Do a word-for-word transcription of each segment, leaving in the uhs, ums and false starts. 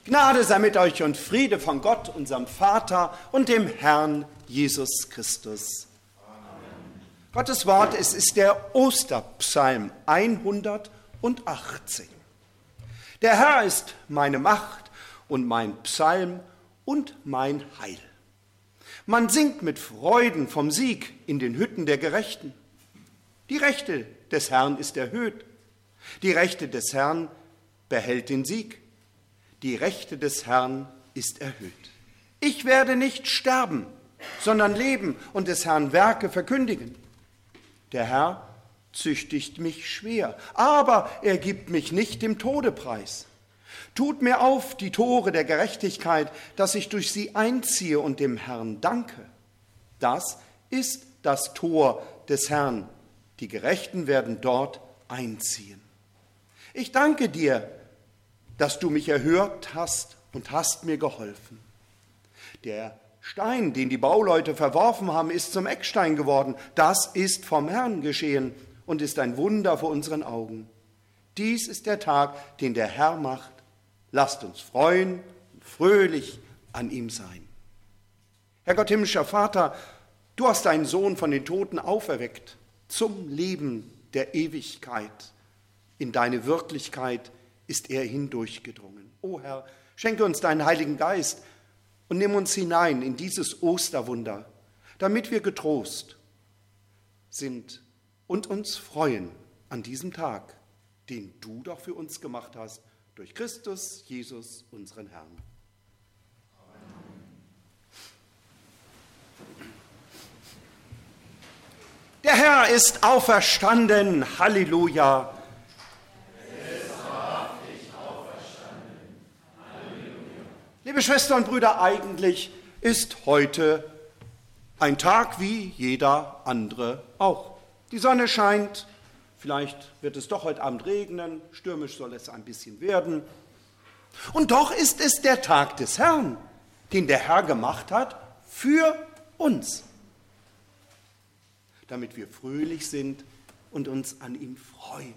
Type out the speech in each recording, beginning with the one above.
Gnade sei mit euch und Friede von Gott, unserem Vater und dem Herrn Jesus Christus. Amen. Gottes Wort, es ist der Osterpsalm hundertachtzehn. Der Herr ist meine Macht und mein Psalm und mein Heil. Man singt mit Freuden vom Sieg in den Hütten der Gerechten. Die Rechte des Herrn ist erhöht. Die Rechte des Herrn behält den Sieg. Die Rechte des Herrn ist erhöht. Ich werde nicht sterben, sondern leben und des Herrn Werke verkündigen. Der Herr züchtigt mich schwer, aber er gibt mich nicht dem Tode preis. Tut mir auf die Tore der Gerechtigkeit, dass ich durch sie einziehe und dem Herrn danke. Das ist das Tor des Herrn. Die Gerechten werden dort einziehen. Ich danke dir, dass du mich erhört hast und hast mir geholfen. Der Stein, den die Bauleute verworfen haben, ist zum Eckstein geworden. Das ist vom Herrn geschehen und ist ein Wunder vor unseren Augen. Dies ist der Tag, den der Herr macht. Lasst uns freuen und fröhlich an ihm sein. Herr Gott, himmlischer Vater, du hast deinen Sohn von den Toten auferweckt zum Leben der Ewigkeit. In deine Wirklichkeit ist er hindurchgedrungen. O Herr, schenke uns deinen Heiligen Geist und nimm uns hinein in dieses Osterwunder, damit wir getrost sind und uns freuen an diesem Tag, den du doch für uns gemacht hast, durch Christus Jesus, unseren Herrn. Der Herr ist auferstanden. Halleluja. Liebe Schwestern und Brüder, eigentlich ist heute ein Tag wie jeder andere auch. Die Sonne scheint, vielleicht wird es doch heute Abend regnen, stürmisch soll es ein bisschen werden. Und doch ist es der Tag des Herrn, den der Herr gemacht hat für uns, damit wir fröhlich sind und uns an ihm freuen.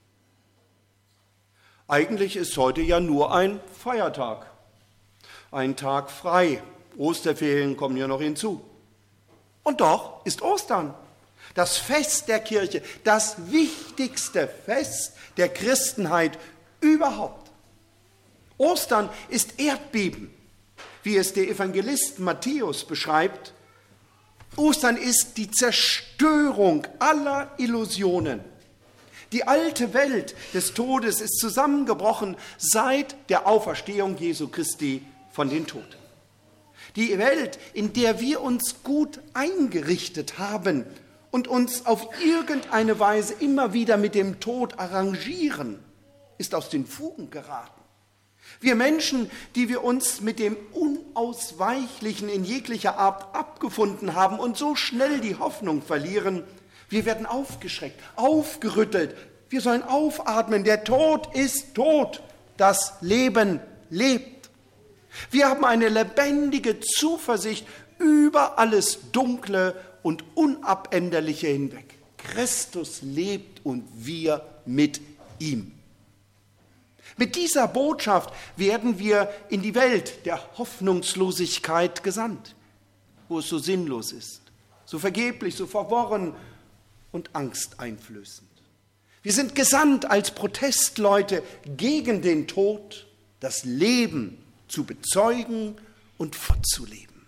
Eigentlich ist heute ja nur ein Feiertag. Ein Tag frei. Osterferien kommen ja noch hinzu. Und doch ist Ostern das Fest der Kirche, das wichtigste Fest der Christenheit überhaupt. Ostern ist Erdbeben, wie es der Evangelist Matthäus beschreibt. Ostern ist die Zerstörung aller Illusionen. Die alte Welt des Todes ist zusammengebrochen seit der Auferstehung Jesu Christi von den Toten. Die Welt, in der wir uns gut eingerichtet haben und uns auf irgendeine Weise immer wieder mit dem Tod arrangieren, ist aus den Fugen geraten. Wir Menschen, die wir uns mit dem Unausweichlichen in jeglicher Art abgefunden haben und so schnell die Hoffnung verlieren, wir werden aufgeschreckt, aufgerüttelt. Wir sollen aufatmen. Der Tod ist tot. Das Leben lebt. Wir haben eine lebendige Zuversicht über alles Dunkle und Unabänderliche hinweg. Christus lebt und wir mit ihm. Mit dieser Botschaft werden wir in die Welt der Hoffnungslosigkeit gesandt, wo es so sinnlos ist, so vergeblich, so verworren und angsteinflößend. Wir sind gesandt als Protestleute gegen den Tod, das Leben zu bezeugen und fortzuleben.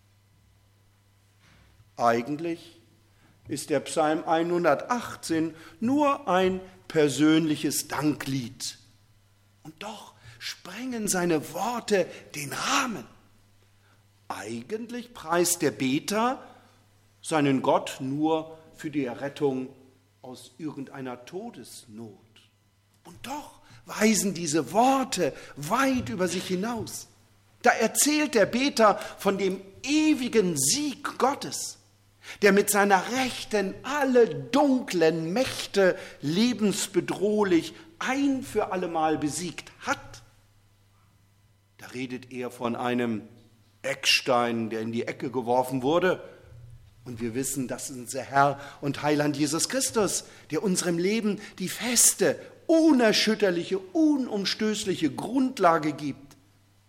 Eigentlich ist der Psalm hundertachtzehn nur ein persönliches Danklied. Und doch sprengen seine Worte den Rahmen. Eigentlich preist der Beter seinen Gott nur für die Errettung aus irgendeiner Todesnot. Und doch weisen diese Worte weit über sich hinaus. Da erzählt der Beter von dem ewigen Sieg Gottes, der mit seiner Rechten alle dunklen Mächte lebensbedrohlich ein für allemal besiegt hat. Da redet er von einem Eckstein, der in die Ecke geworfen wurde. Und wir wissen, das ist unser Herr und Heiland Jesus Christus, der unserem Leben die feste, unerschütterliche, unumstößliche Grundlage gibt,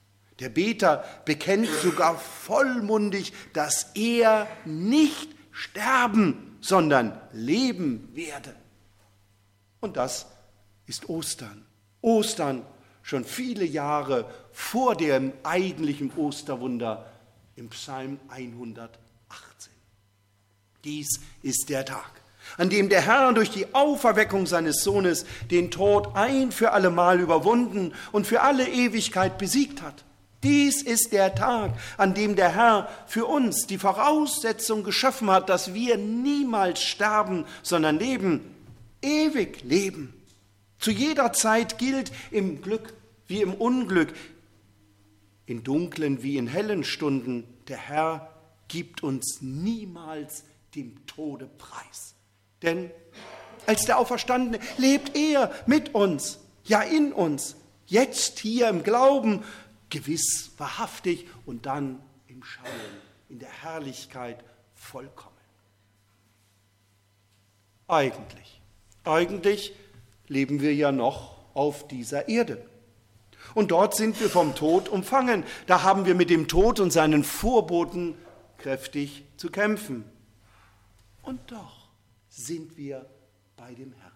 Der Beter bekennt sogar vollmundig, dass er nicht sterben, sondern leben werde. Und das ist Ostern. Ostern schon viele Jahre vor dem eigentlichen Osterwunder im Psalm hundertachtzehn. Dies ist der Tag, an dem der Herr durch die Auferweckung seines Sohnes den Tod ein für allemal überwunden und für alle Ewigkeit besiegt hat. Dies ist der Tag, an dem der Herr für uns die Voraussetzung geschaffen hat, dass wir niemals sterben, sondern leben, ewig leben. Zu jeder Zeit gilt im Glück wie im Unglück, in dunklen wie in hellen Stunden, der Herr gibt uns niemals dem Tode preis. Denn als der Auferstandene lebt er mit uns, ja in uns, jetzt hier im Glauben, gewiss, wahrhaftig und dann im Schauen, in der Herrlichkeit vollkommen. Eigentlich, eigentlich leben wir ja noch auf dieser Erde. Und dort sind wir vom Tod umfangen. Da haben wir mit dem Tod und seinen Vorboten kräftig zu kämpfen. Und doch sind wir bei dem Herrn.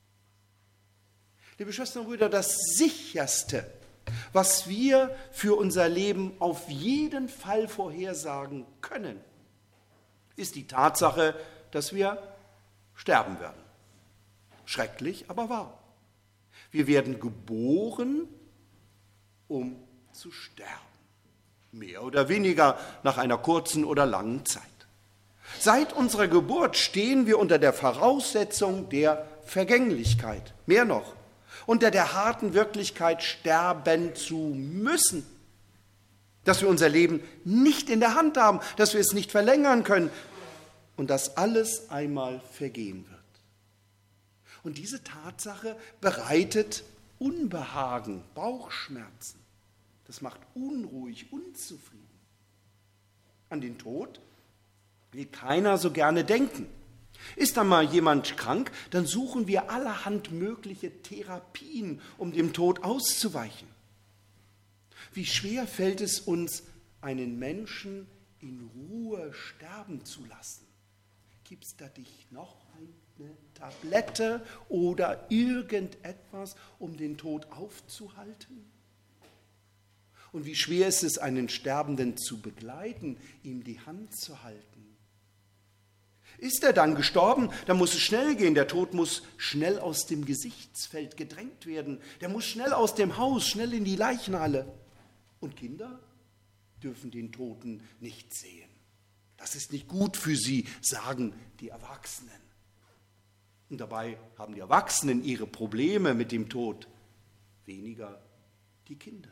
Liebe Schwestern und Brüder, das Sicherste, was wir für unser Leben auf jeden Fall vorhersagen können, ist die Tatsache, dass wir sterben werden. Schrecklich, aber wahr. Wir werden geboren, um zu sterben. Mehr oder weniger nach einer kurzen oder langen Zeit. Seit unserer Geburt stehen wir unter der Voraussetzung der Vergänglichkeit. Mehr noch, unter der harten Wirklichkeit, sterben zu müssen. Dass wir unser Leben nicht in der Hand haben, dass wir es nicht verlängern können und dass alles einmal vergehen wird. Und diese Tatsache bereitet Unbehagen, Bauchschmerzen. Das macht unruhig, unzufrieden. An den Tod will keiner so gerne denken. Ist da mal jemand krank, dann suchen wir allerhand mögliche Therapien, um dem Tod auszuweichen. Wie schwer fällt es uns, einen Menschen in Ruhe sterben zu lassen? Gibt es da dich noch eine Tablette oder irgendetwas, um den Tod aufzuhalten? Und wie schwer ist es, einen Sterbenden zu begleiten, ihm die Hand zu halten? Ist er dann gestorben, dann muss es schnell gehen. Der Tod muss schnell aus dem Gesichtsfeld gedrängt werden. Der muss schnell aus dem Haus, schnell in die Leichenhalle. Und Kinder dürfen den Toten nicht sehen. Das ist nicht gut für sie, sagen die Erwachsenen. Und dabei haben die Erwachsenen ihre Probleme mit dem Tod, weniger die Kinder.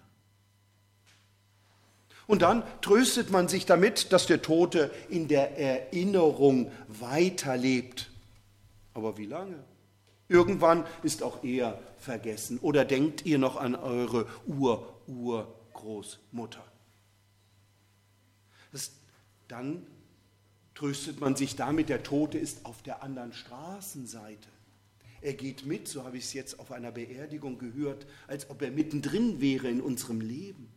Und dann tröstet man sich damit, dass der Tote in der Erinnerung weiterlebt. Aber wie lange? Irgendwann ist auch er vergessen. Oder denkt ihr noch an eure Ur-Urgroßmutter? Das, dann tröstet man sich damit, der Tote ist auf der anderen Straßenseite. Er geht mit, so habe ich es jetzt auf einer Beerdigung gehört, als ob er mittendrin wäre in unserem Leben.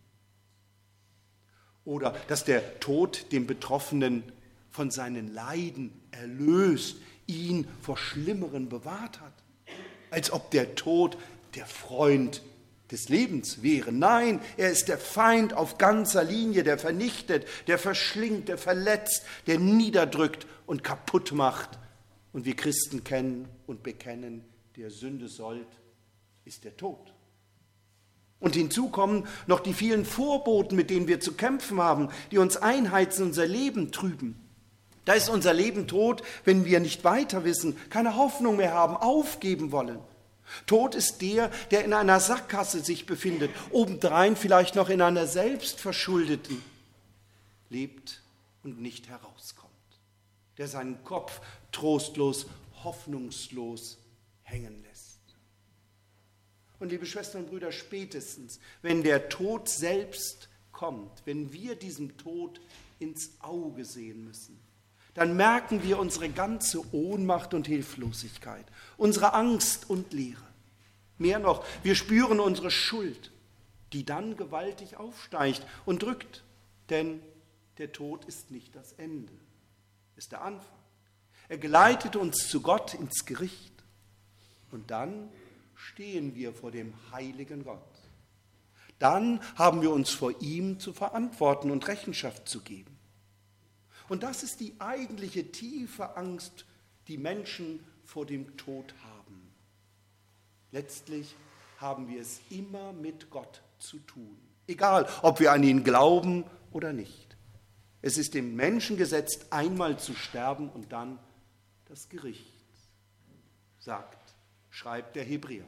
Oder dass der Tod den Betroffenen von seinen Leiden erlöst, ihn vor Schlimmeren bewahrt hat. Als ob der Tod der Freund des Lebens wäre. Nein, er ist der Feind auf ganzer Linie, der vernichtet, der verschlingt, der verletzt, der niederdrückt und kaputt macht. Und wir Christen kennen und bekennen, der Sünde sollt, ist der Tod. Und hinzu kommen noch die vielen Vorboten, mit denen wir zu kämpfen haben, die uns einheizen, unser Leben trüben. Da ist unser Leben tot, wenn wir nicht weiter wissen, keine Hoffnung mehr haben, aufgeben wollen. Tod ist der, der in einer Sackgasse sich befindet, obendrein vielleicht noch in einer selbstverschuldeten, lebt und nicht herauskommt, der seinen Kopf trostlos, hoffnungslos hängen lässt. Und liebe Schwestern und Brüder, spätestens, wenn der Tod selbst kommt, wenn wir diesem Tod ins Auge sehen müssen, dann merken wir unsere ganze Ohnmacht und Hilflosigkeit, unsere Angst und Leere. Mehr noch, wir spüren unsere Schuld, die dann gewaltig aufsteigt und drückt. Denn der Tod ist nicht das Ende, ist der Anfang. Er geleitet uns zu Gott ins Gericht. Und dann stehen wir vor dem heiligen Gott. Dann haben wir uns vor ihm zu verantworten und Rechenschaft zu geben. Und das ist die eigentliche tiefe Angst, die Menschen vor dem Tod haben. Letztlich haben wir es immer mit Gott zu tun, egal ob wir an ihn glauben oder nicht. Es ist dem Menschen gesetzt, einmal zu sterben und dann das Gericht, sagt, schreibt der Hebräerbrief.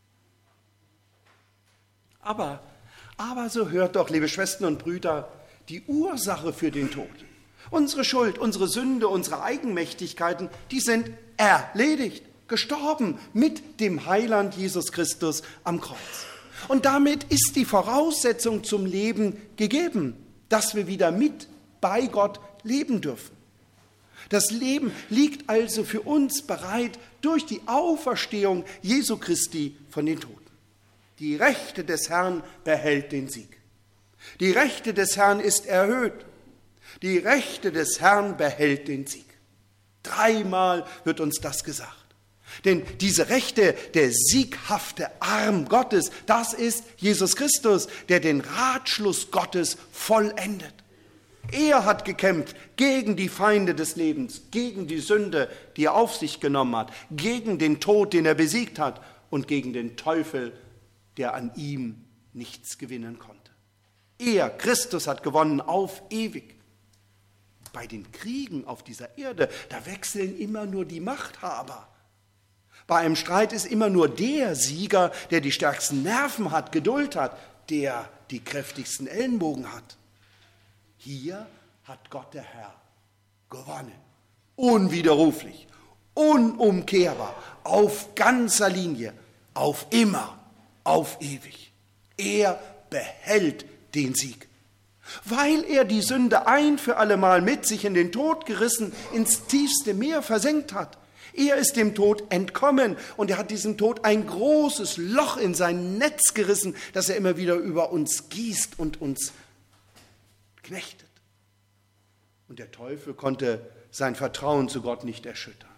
Aber, aber so hört doch, liebe Schwestern und Brüder, die Ursache für den Tod, unsere Schuld, unsere Sünde, unsere Eigenmächtigkeiten, die sind erledigt, gestorben mit dem Heiland Jesus Christus am Kreuz. Und damit ist die Voraussetzung zum Leben gegeben, dass wir wieder mit bei Gott leben dürfen. Das Leben liegt also für uns bereit durch die Auferstehung Jesu Christi von den Toten. Die Rechte des Herrn behält den Sieg. Die Rechte des Herrn ist erhöht. Die Rechte des Herrn behält den Sieg. Dreimal wird uns das gesagt. Denn diese Rechte, der sieghafte Arm Gottes, das ist Jesus Christus, der den Ratschluss Gottes vollendet. Er hat gekämpft gegen die Feinde des Lebens, gegen die Sünde, die er auf sich genommen hat, gegen den Tod, den er besiegt hat und gegen den Teufel, der an ihm nichts gewinnen konnte. Er, Christus, hat gewonnen auf ewig. Bei den Kriegen auf dieser Erde, da wechseln immer nur die Machthaber. Bei einem Streit ist immer nur der Sieger, der die stärksten Nerven hat, Geduld hat, der die kräftigsten Ellenbogen hat. Hier hat Gott der Herr gewonnen, unwiderruflich, unumkehrbar, auf ganzer Linie, auf immer, auf ewig. Er behält den Sieg, weil er die Sünde ein für allemal mit sich in den Tod gerissen, ins tiefste Meer versenkt hat. Er ist dem Tod entkommen und er hat diesem Tod ein großes Loch in sein Netz gerissen, das er immer wieder über uns gießt und uns knechtet. Und der Teufel konnte sein Vertrauen zu Gott nicht erschüttern.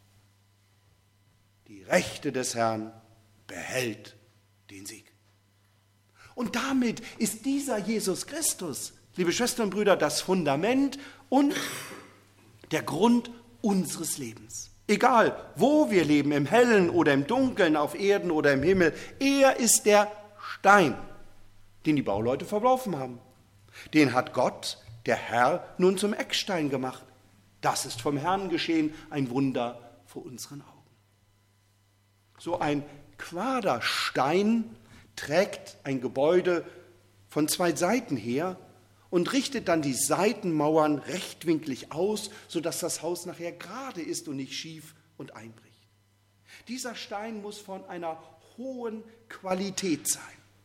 Die Rechte des Herrn behält den Sieg. Und damit ist dieser Jesus Christus, liebe Schwestern und Brüder, das Fundament und der Grund unseres Lebens. Egal, wo wir leben, im Hellen oder im Dunkeln, auf Erden oder im Himmel, er ist der Stein, den die Bauleute verworfen haben. Den hat Gott, der Herr, nun zum Eckstein gemacht. Das ist vom Herrn geschehen, ein Wunder vor unseren Augen. So ein Quaderstein trägt ein Gebäude von zwei Seiten her und richtet dann die Seitenmauern rechtwinklig aus, sodass das Haus nachher gerade ist und nicht schief und einbricht. Dieser Stein muss von einer hohen Qualität sein.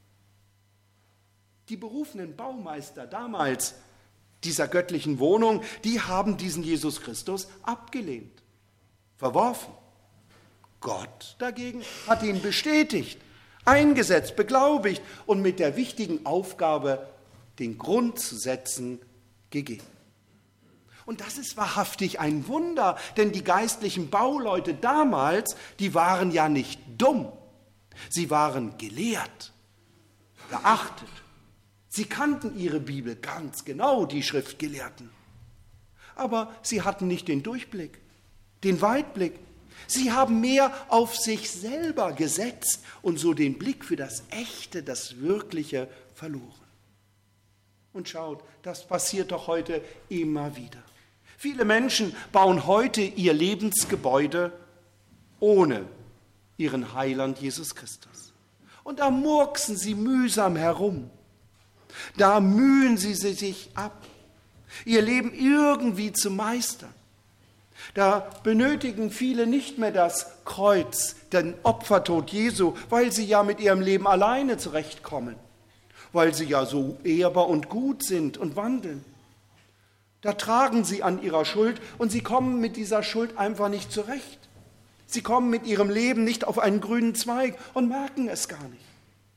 Die berufenen Baumeister damals dieser göttlichen Wohnung, die haben diesen Jesus Christus abgelehnt, verworfen. Gott dagegen hat ihn bestätigt, eingesetzt, beglaubigt und mit der wichtigen Aufgabe, den Grund zu setzen, gegeben. Und das ist wahrhaftig ein Wunder, denn die geistlichen Bauleute damals, die waren ja nicht dumm. Sie waren gelehrt, geachtet. Sie kannten ihre Bibel ganz genau, die Schriftgelehrten. Aber sie hatten nicht den Durchblick, den Weitblick. Sie haben mehr auf sich selber gesetzt und so den Blick für das Echte, das Wirkliche verloren. Und schaut, das passiert doch heute immer wieder. Viele Menschen bauen heute ihr Lebensgebäude ohne ihren Heiland Jesus Christus. Und da murksen sie mühsam herum. Da mühen sie sich ab, ihr Leben irgendwie zu meistern. Da benötigen viele nicht mehr das Kreuz, den Opfertod Jesu, weil sie ja mit ihrem Leben alleine zurechtkommen, weil sie ja so ehrbar und gut sind und wandeln. Da tragen sie an ihrer Schuld und sie kommen mit dieser Schuld einfach nicht zurecht. Sie kommen mit ihrem Leben nicht auf einen grünen Zweig und merken es gar nicht,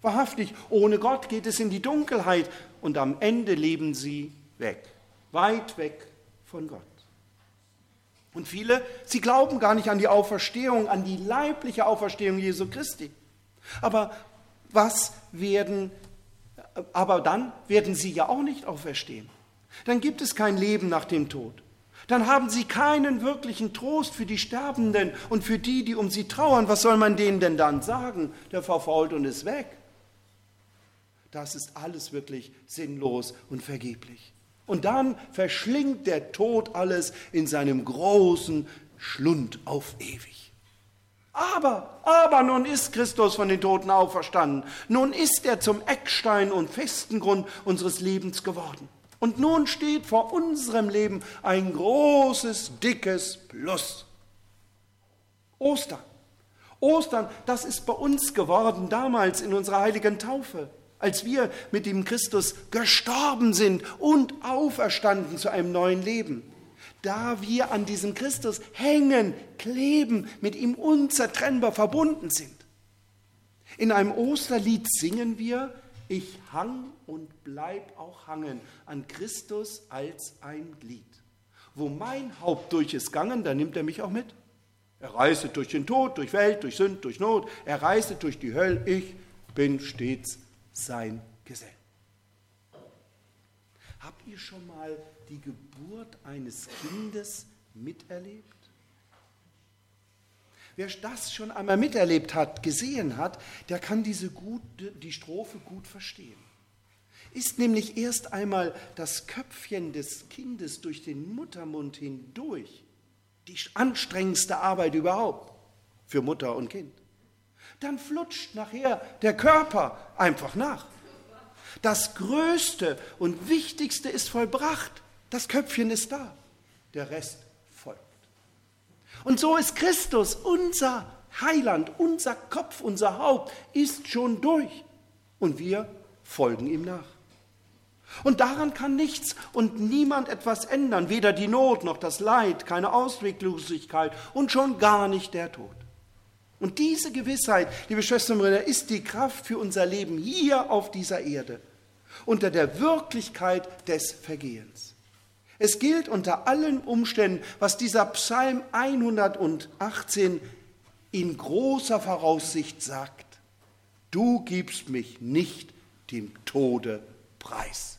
Wahrhaftig, ohne Gott geht es in die Dunkelheit und am Ende leben sie weg, weit weg von Gott. Und viele, sie glauben gar nicht an die Auferstehung, an die leibliche Auferstehung Jesu Christi. Aber was werden, aber dann werden sie ja auch nicht auferstehen. Dann gibt es kein Leben nach dem Tod. Dann haben sie keinen wirklichen Trost für die Sterbenden und für die, die um sie trauern. Was soll man denen denn dann sagen? Der verfault und ist weg. Das ist alles wirklich sinnlos und vergeblich. Und dann verschlingt der Tod alles in seinem großen Schlund auf ewig. Aber, aber nun ist Christus von den Toten auferstanden. Nun ist er zum Eckstein und festen Grund unseres Lebens geworden. Und nun steht vor unserem Leben ein großes, dickes Plus. Ostern. Ostern, das ist bei uns geworden damals in unserer heiligen Taufe, als wir mit dem Christus gestorben sind und auferstanden zu einem neuen Leben. Da wir an diesem Christus hängen, kleben, mit ihm unzertrennbar verbunden sind. In einem Osterlied singen wir: Ich hang und bleib auch hangen an Christus als ein Glied. Wo mein Haupt durch ist gangen, da nimmt er mich auch mit. Er reiset durch den Tod, durch Welt, durch Sünd, durch Not. Er reiset durch die Hölle. Ich bin stets sein Gesell. Habt ihr schon mal die Geburt eines Kindes miterlebt? Wer das schon einmal miterlebt hat, gesehen hat, der kann diese gute, die Strophe gut verstehen. Ist nämlich erst einmal das Köpfchen des Kindes durch den Muttermund hindurch die anstrengendste Arbeit überhaupt für Mutter und Kind. Dann flutscht nachher der Körper einfach nach. Das Größte und Wichtigste ist vollbracht. Das Köpfchen ist da. Der Rest folgt. Und so ist Christus, unser Heiland, unser Kopf, unser Haupt, ist schon durch. Und wir folgen ihm nach. Und daran kann nichts und niemand etwas ändern. Weder die Not noch das Leid, keine Ausweglosigkeit und schon gar nicht der Tod. Und diese Gewissheit, liebe Schwestern und Brüder, ist die Kraft für unser Leben hier auf dieser Erde, unter der Wirklichkeit des Vergehens. Es gilt unter allen Umständen, was dieser Psalm hundertachtzehn in großer Voraussicht sagt: Du gibst mich nicht dem Tode preis.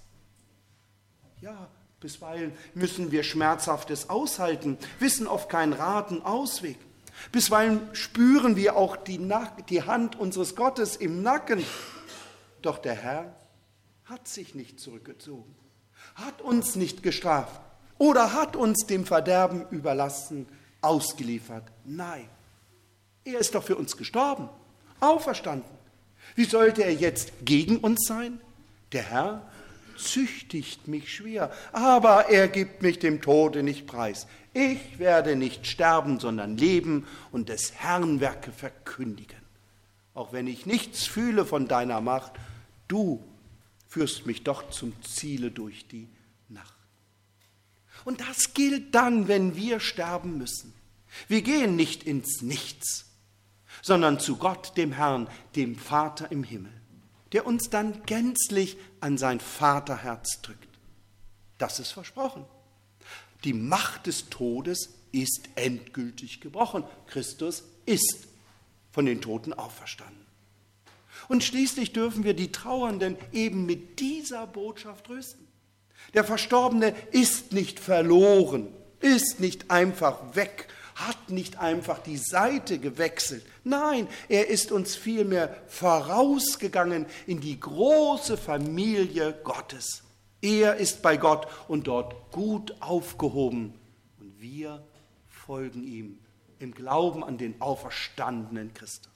Ja, bisweilen müssen wir Schmerzhaftes aushalten, wissen oft keinen Rat und Ausweg. Bisweilen spüren wir auch die, Nack- die Hand unseres Gottes im Nacken. Doch der Herr hat sich nicht zurückgezogen, hat uns nicht gestraft oder hat uns dem Verderben überlassen, ausgeliefert. Nein, er ist doch für uns gestorben, auferstanden. Wie sollte er jetzt gegen uns sein? Der Herr züchtigt mich schwer, aber er gibt mich dem Tode nicht preis. Ich werde nicht sterben, sondern leben und des Herrn Werke verkündigen. Auch wenn ich nichts fühle von deiner Macht, du führst mich doch zum Ziele durch die Nacht. Und das gilt dann, wenn wir sterben müssen. Wir gehen nicht ins Nichts, sondern zu Gott, dem Herrn, dem Vater im Himmel, der uns dann gänzlich an sein Vaterherz drückt. Das ist versprochen. Die Macht des Todes ist endgültig gebrochen. Christus ist von den Toten auferstanden. Und schließlich dürfen wir die Trauernden eben mit dieser Botschaft trösten. Der Verstorbene ist nicht verloren, ist nicht einfach weg, hat nicht einfach die Seite gewechselt. Nein, er ist uns vielmehr vorausgegangen in die große Familie Gottes. Er ist bei Gott und dort gut aufgehoben. Und wir folgen ihm im Glauben an den auferstandenen Christus.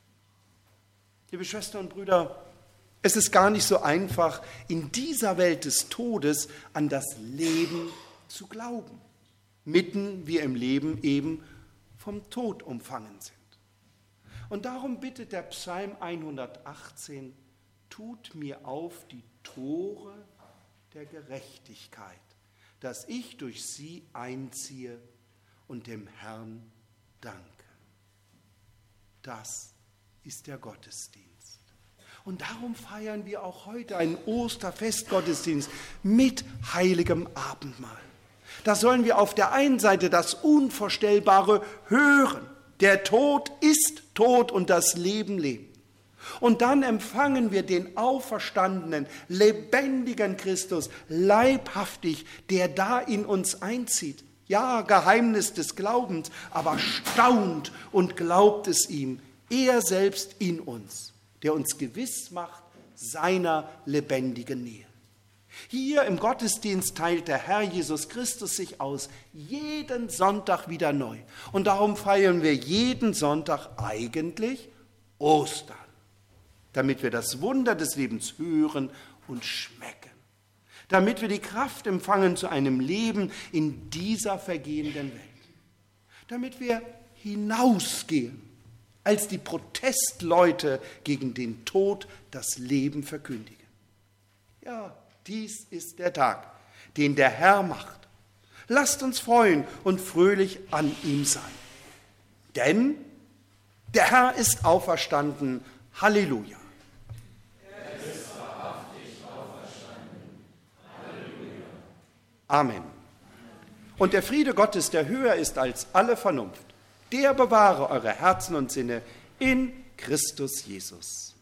Liebe Schwestern und Brüder, es ist gar nicht so einfach, in dieser Welt des Todes an das Leben zu glauben. Mitten wir im Leben eben vom Tod umfangen sind. Und darum bittet der Psalm hundertachtzehn, tut mir auf die Tore der Gerechtigkeit, dass ich durch sie einziehe und dem Herrn danke. Das ist der Gottesdienst. Und darum feiern wir auch heute einen Osterfestgottesdienst mit heiligem Abendmahl. Da sollen wir auf der einen Seite das Unvorstellbare hören. Der Tod ist tot und das Leben lebt. Und dann empfangen wir den auferstandenen, lebendigen Christus leibhaftig, der da in uns einzieht. Ja, Geheimnis des Glaubens, aber staunt und glaubt es ihm, er selbst in uns, der uns gewiss macht seiner lebendigen Nähe. Hier im Gottesdienst teilt der Herr Jesus Christus sich aus, jeden Sonntag wieder neu. Und darum feiern wir jeden Sonntag eigentlich Ostern, damit wir das Wunder des Lebens hören und schmecken, damit wir die Kraft empfangen zu einem Leben in dieser vergehenden Welt, damit wir hinausgehen, als die Protestleute gegen den Tod das Leben verkündigen. Ja, dies ist der Tag, den der Herr macht. Lasst uns freuen und fröhlich an ihm sein. Denn der Herr ist auferstanden. Halleluja. Er ist wahrhaftig auferstanden. Halleluja. Amen. Und der Friede Gottes, der höher ist als alle Vernunft, der bewahre eure Herzen und Sinne in Christus Jesus.